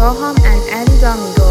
Roham and El Domingo.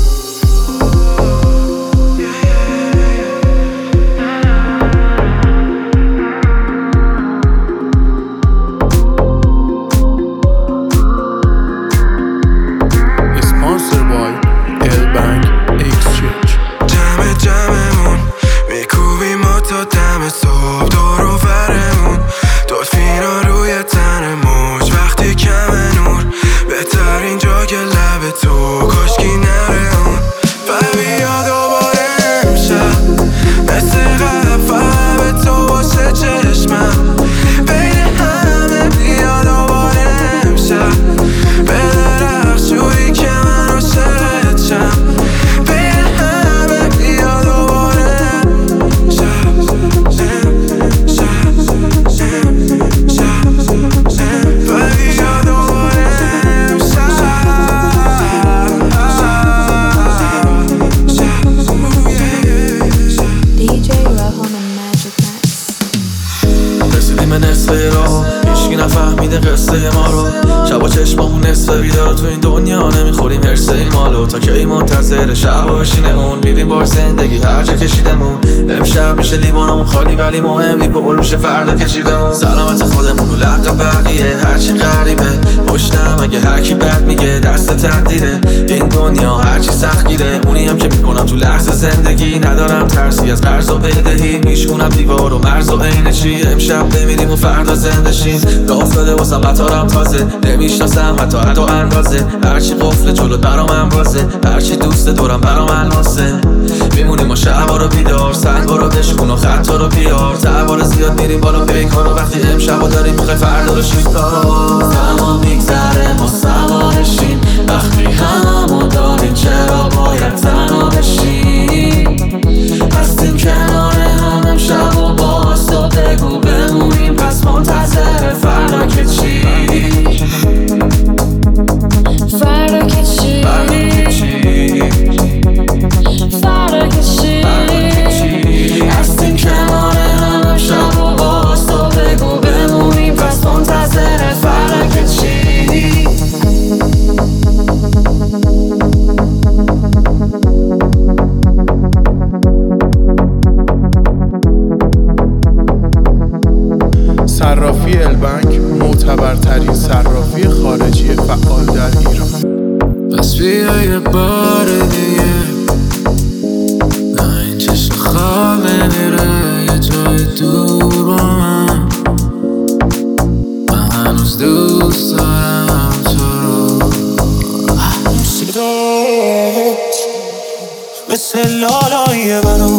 هیچکی نفهمیده قصه ما رو. شبا چشمامون نصف بیدار تو این دنیا نمیخوریم هرسه مالو. تا کی منتظر شب بشینمون میریم بار زندگی هر جا کشیدمون. امشب میشه لیوانمون خالی ولی مهمی به قول میشه فردا کشیدمون. سلامت خودمون و لق بقیه هرچی غریبه پشتم اگه هرکی بد میگه دست تقدیره. این دنیا هرچی سخت گیره اونی هم که میکنم تو لحظه زندگی. ندارم ترسی از قرض و بدهی میشونم دیوار و مرز و عین چی. امشب بمیریم و فردا زنده شیم. گاز داده واسم قطارم تازه نمیشناسم حتی اندازه. هرچی قفل جلوت برام امرازه هرچی دوست دورم برام الناسه. میمونیم و شبا رو بیدار سنگا رو بشکن و خطا رو بیار. سوار زیاد میریم بالا پیکار و وقتی امشبا داریم میخوای فردا رو شیکار. زمان میگذره ما سوارشیم وقتی هممو داریم چرا باید تنها بشیم. هستیم کنار هم امشب و باز تو بگو بمونیم پس منتظر فردا که چی. فردا که چی فردا که چی هستیم کنار هم امشب و باز تو بگو بمونیم پس منتظر فردا که چی. صرافی البنک معتبرترین صرافی خارجی فعال در ایران. پس بیا یه بار دیگه نه این چشم خواب میره یه جای دور با من هنوز دوست دارم تو رو. صدایت مثل لالاییه برام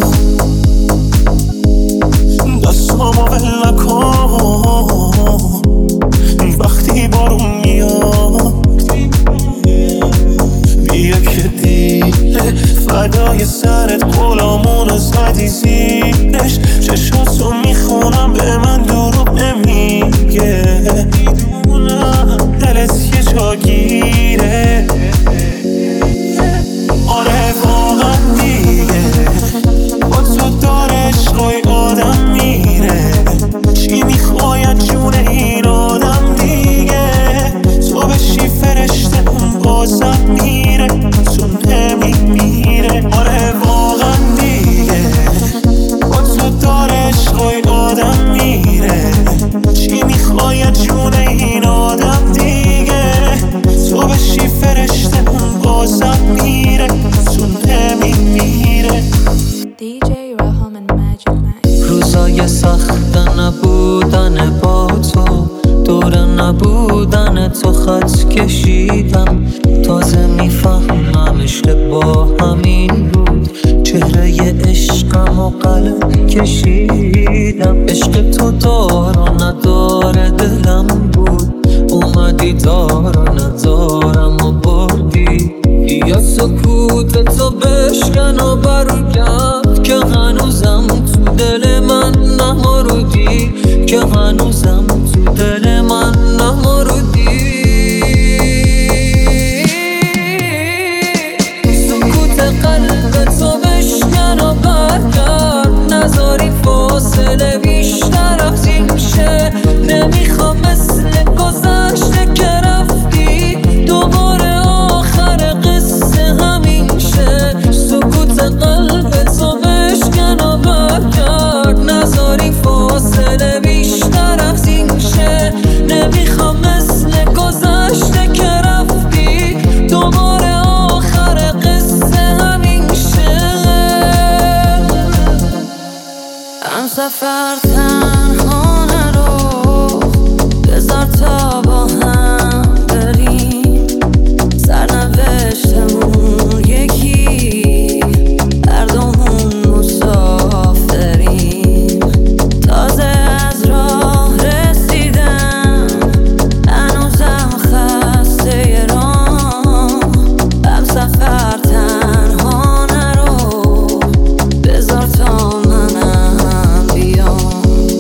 دستامو ول نکن وقتی بارون میاد. بیا که دیره فدای سرت غلامونو زدی زیرش. چشاتو میخونم به من دروغ نمیگه. میدونم دلت یه جا گیره. آره واقعا دیگه با تو داره عشقای آدم میره. چی میخواید جون این آدم دیگه. تو بشی فرشته اون بازم میره تو نمیمیره. آره واقعا دیگه با تو داره عشقای آدم میره. چی میخواید جون این آدم دیگه. تو بشی فرشته اون بازم میره تو نمیمیره. DJ Roham and Magic Max. روزای سخت نبودن با تو دور نبودن تو خط کشیدم. تازه میفهمم عشق با همین بود. چهره عشقم و قلم کشیدم. عشق تو دار و نداره دلم بود. اومدی دار و ندارم و بردی. یا سکوت تو بشکن و برگرد که هنوزم تو دل من نمارودی. که هنوزم تو دل من نمارودی. سکوت قلب تو بشکن و برگرد. نذاری فاصله بیشتر از این شه. نمیخوام مثل گذشته که رفتی دوباره آخر همسفر تنها نرو، بذار تا با هم بریم، سرنوشتمون یکی، هر دومون مسافریم. تازه از راه رسیدم، هنوزم خسته راه. همسفر تنها نرو، بذار تا منم بیام.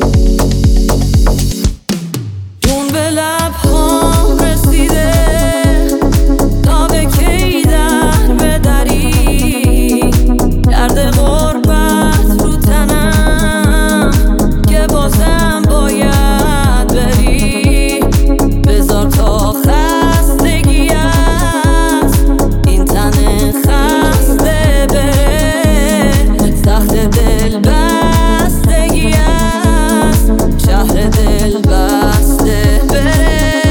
جون به لبهام رسیده، تا به کی در بدری، درد غربت رو تنم که بازم باید بری. بذار تا خستگی است این تن خسته بره، سخت دل بستگی است شهر دل بسته بره.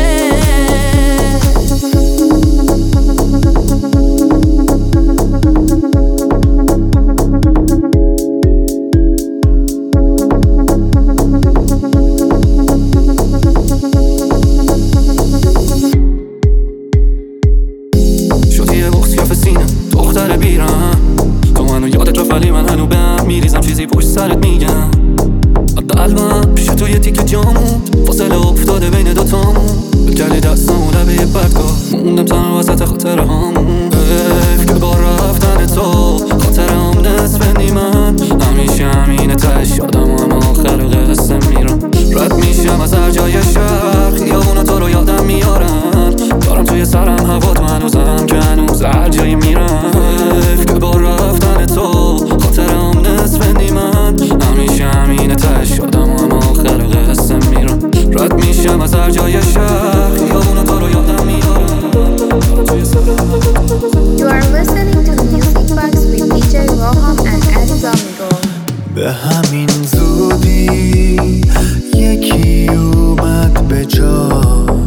شدی یه بغض کف سینه دختر بیرم، تو منو یادت رفت ولی من هنو به هم میریزم، چیزی پشت سرت میگم. قلبم پیش تو یه تیکه جامود، فاصله افتاده بین دوتامون. بکردی دستامو لبه یه بدگاه، موندم تنها وسط خاطره هامون. حیف که با رفتن تو خاطره هم نصف نیمن، همیشه همینه تش یادم هم آخر قصه میرم. رد میشم از هر جای شهر، خیابونا تو رو یادم میارن، دارم توی سرم هوا تو هنوزم که هنوز هر جایی میرم. حیف که با رفتن تو خاطره هم نصف نیمن، همیشه همینه تش یادم هم آخر قصه میرم. رد میشم از هر جای شهر، خیابونا تو رو یادم میارن، دارم توی سرم هوا. You are listening to Music Box with DJ Roham and Eddie Domingo. به همین زودی یکی اومد به جان،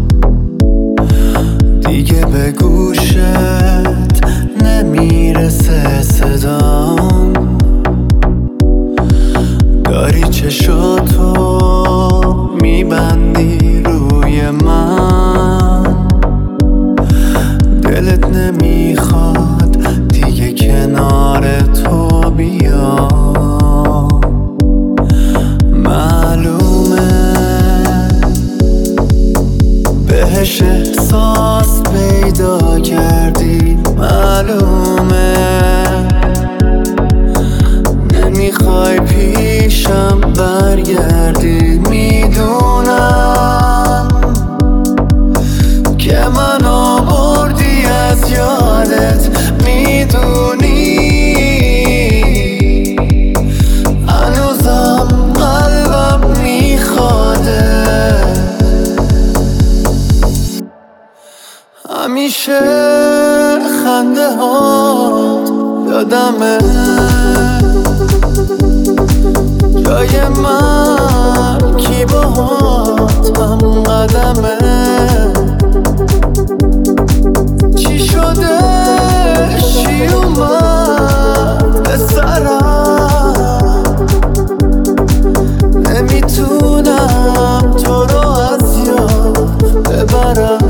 دیگه به گوشت نمیرسه صدام. داری چشاتو میبندی روی من، دلت نمیخواد دیگه کنار تو بیام. معلومه بهش احساس پیدا کردی، معلومه نمیخوای پیشم برگردی. میدونم که من آوردی از یادت، میدونی هنوزم قلبم میخواده. همیشه خنده هات یادمه، جای من کی باهات هم قدمه. چی شده چی اومد به سرم، نمیتونم تو رو از یاد ببرم.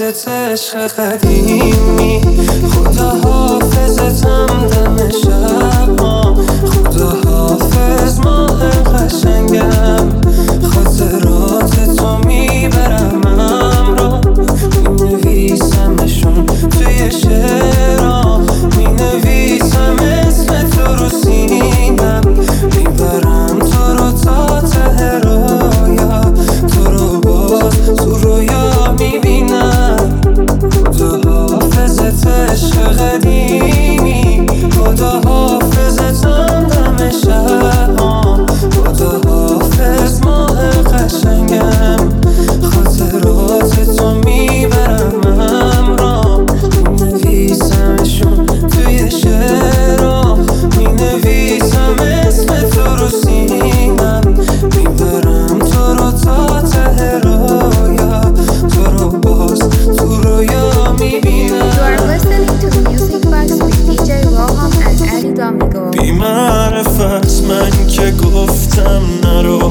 حافظت عشق قدیمی، خدا حافظتم دم شب ها، خدا حافظ ماه قشنگم، خاطرات تو میبرم همراه، مینویسمشون توی شعرها، مینویسم اسم تو رو سینم، میبرم تو رو تا ته رویا، تو رو باز تو رویا میبینم. خدا حافظت عشق قدیمی، خدا حافظتم دم شب ها، خدا حافظ ماه قشنگم، خاطرات تو میبرم همراه، مینویسمشون توی شعرها، مینویسم اسم تو رو سینم، میبرم تو رو تا ته رویا، تو رو باز تو رویا میبینم. You are listening to the Music Box with DJ Roham and Ali Domingo. بی معرفت من که گفتم نرو،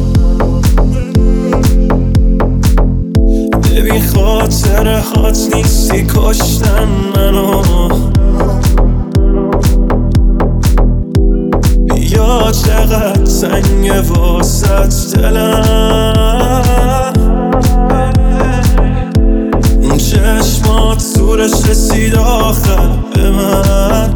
ببین خاطرهات نیستی کشتن منو، بیا چقدر سنگ واسط دلم، اون چشمات زورش رسید آخر به من،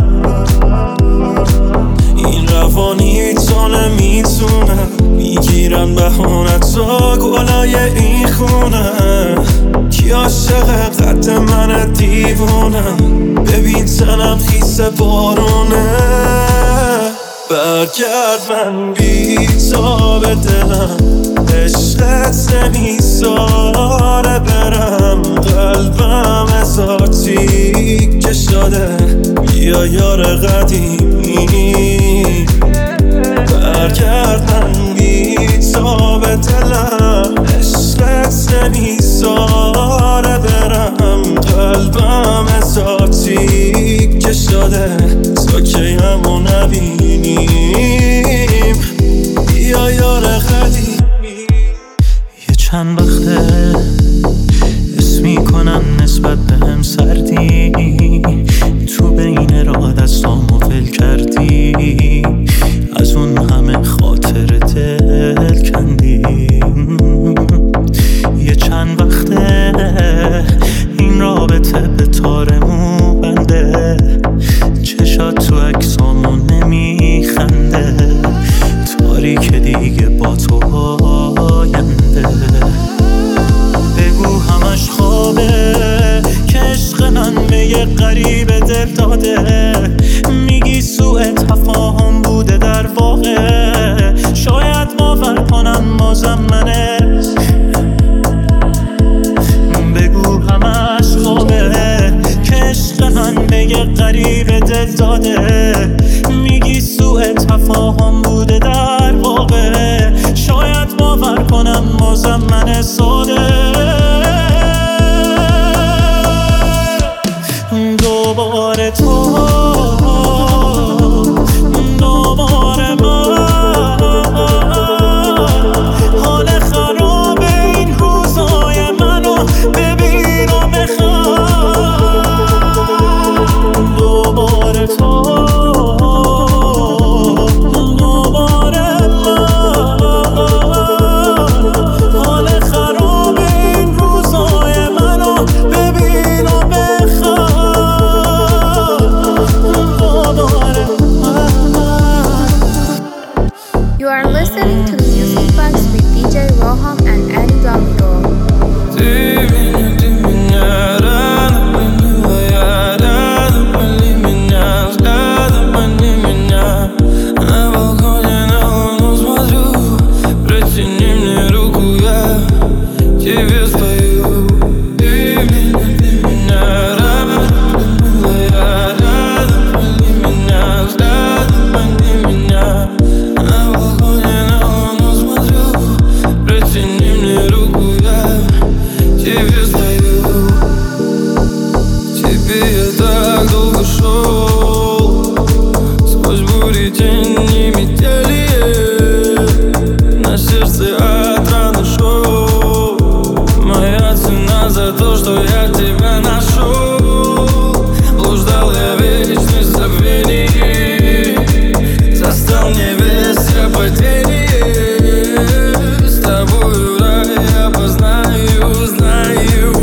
این روانی تو نمیتونه، میگیرن بهانتا گلای این خونه، کی عاشق قد من دیوونم، ببین تنم خیس بارونه، برگرد من بی تاب دلم، عشقت نمیذاره برم، قلبم از آتیک شده، بیا یار قدیمی، برگرد من بی تاب دلم، عشقت نمیذاره برم، قلبم از آتیک شده، تا کی همو نبینیم، بیا یار قدیمی. یه چند وقته حس میکنم نسبت بهم سردی، تو بین راه دستامو ول کردی، از اون همه خاطر دل کندی، یه چند وقته این رابطه به تارمو بنده، چشات تو عکسامو نمیخنده، تاریک دیگه با تو آینده، بگو همش خوابه که عشق من به یه غریب دل داده، میگی سوء تفاهم بوده در واقع، شاید باور کنم بازم منه، بگو همش خوابه که عشق من به یه غریب دل داده، میگی سوء تفاهم بوده در واقع، شاید باور کنم بازم من ساده، دوباره تو دوباره من، حال خراب این روزای منو ببین و بخوام، دوباره تو دوباره من، حال خراب این روزای منو ببین و بخوام، دوباره من. You are listening to the Music Box with DJ Roham and Ali Domingo. If you what it is. Tabula, знаю.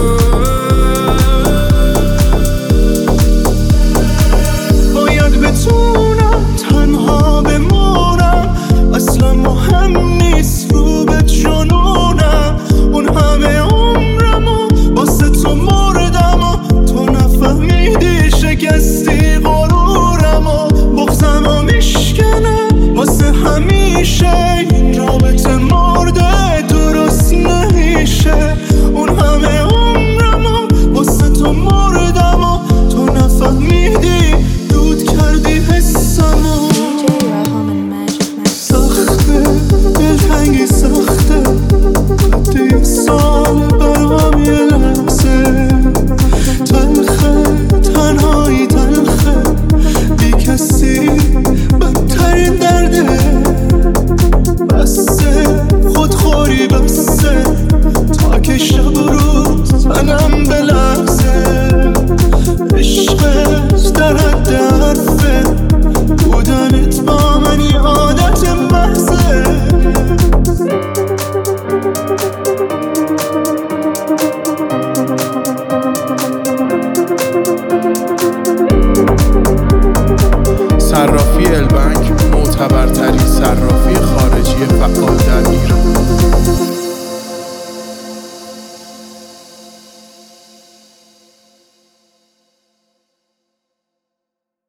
باید بتونم تنها بمونم، اصلا مهم نیست رو به جنونم. اون همه عمرمو واسه تو مردم و تو نفهمیدی شکستی غرورمو. بغضمو میشکنم واسه همیشه، این رابطه مرده درست نمیشه. اون همه عمرمو واسه تو مردم و تو نفهمیدی، دود کردی حسمو. DJ Roham and Magic Max. سخته دلتنگی سخته، قد این سال برام یه لحظه. تلخه تنهایی تلخه، بی کسی بدترین درده. بسه خودخوری بسه، تا که شب و روز تنم بلرزه. عشقت در حد حرفه، بودنت با من یه عادت محضه. صرافی